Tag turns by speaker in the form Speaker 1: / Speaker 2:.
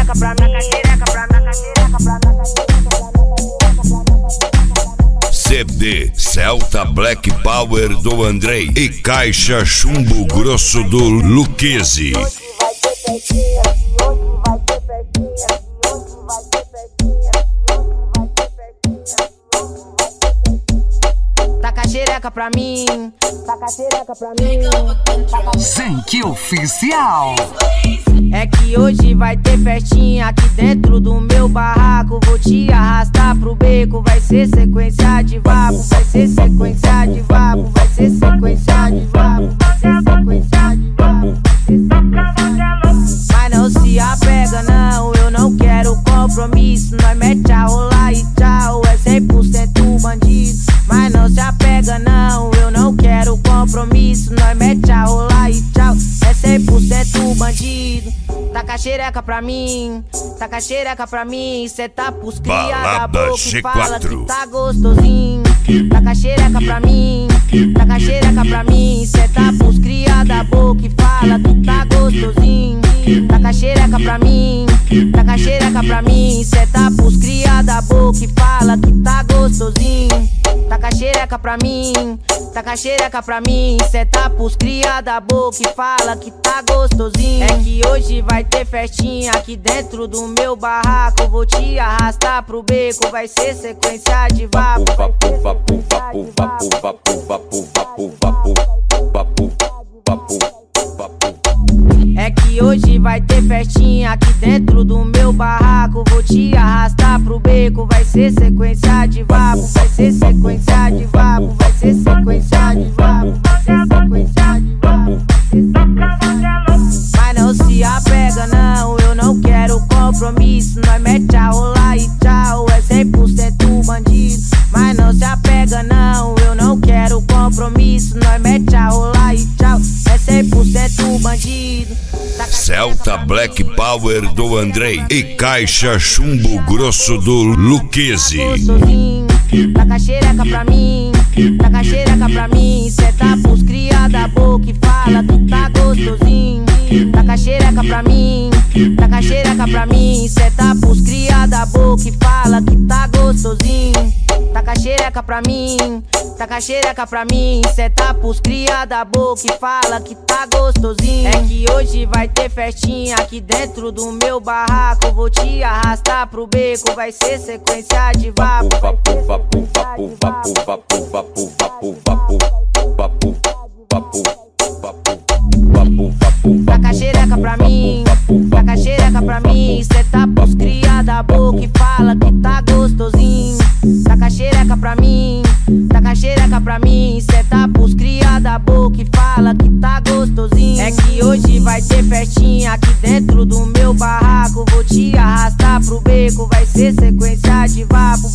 Speaker 1: xereca pra mim, taca xereca pra mim, taca xereca pra mim.
Speaker 2: CD Celta Black Power do Andrei e Caixa Chumbo Grosso do Luquezzi.
Speaker 1: Taca xereca pra mim, taca xereca pra mim.
Speaker 3: Zenk Oficial.
Speaker 1: É que hoje vai ter festinha aqui dentro do meu barraco. Vou te arrastar pro beco, vai ser sequência de vapo, vai ser sequência de vapo, vai ser sequência de vapo, vai ser sequência de vapo. Mas não se apega não, eu não quero compromisso. Nós mete a rolar e tchau, é 100% bandido. Mas não se apega não, eu não quero compromisso. Nós mete a rolar e tchau, é 100% bandido. Taca xereca pra mim, taca xereca pra mim. Cê tá pros cria da boca e fala que tá gostosinho. Taca xereca pra mim, taca xereca pra mim. Cê tá pros cria da boca e fala que tá gostosinho. Taca xereca pra mim, taca xereca pra mim. Cê tá pros cria da boca e fala que tá gostosinho. Taca xereca pra mim, taca xereca pra mim. Cê tá pros cria da boca e fala que tá gostosinho. É que hoje vai ter festinha aqui dentro do meu barraco. Vou te arrastar pro beco, vai ser sequência de vapo.
Speaker 4: Vapo, vapo, vapo, vapo, vapo, vapo, vapo, vapo, vapo, vapo, vapo.
Speaker 1: É que hoje vai ter festinha aqui dentro do meu barraco. Vou te arrastar pro beco, vai ser sequência de vapo, vai ser sequência de vapo, vai ser sequência de vapo, vai ser sequência de vapo. Mas não se apega não, eu não quero compromisso. Nós mete a rolar e tchau, é 100% bandido. Mas não se apega não, eu não quero compromisso. Nós mete a rolar e tchau, é 100% bandido.
Speaker 2: Celta Black Power do Andrei e Caixa Chumbo Grosso do Luquezzi.
Speaker 1: Taca xereca pra mim, taca xereca pra mim. Cê tá pros cria da boca e fala que tá gostosinho. Taca xereca pra mim, taca xereca pra mim. Cê tá pros cria da boca e fala que tá gostosinho. Taca xereca pra mim, taca xereca pra mim. Cê tá pros cria da boca e fala que tá gostosinho. É que hoje vai ter festinha aqui dentro do meu barraco. Vou te arrastar pro beco, vai ser sequência de vapo.
Speaker 4: Vapo, vapo, vapo, vapo, vapo, vapo, vapo, vapo, vapo, vapo, vapo, vapo, vapo.
Speaker 1: Taca xereca pra mim, taca xereca pra mim. Cê tá pros cria da boca e fala que tá gostosinho. Taca xereca pra mim, taca xereca pra mim. Cê tá pros cria da boca e fala que tá gostosinho. É que hoje vai ter festinha aqui dentro do meu barraco. Vou te arrastar pro beco, vai ser sequência de vapo.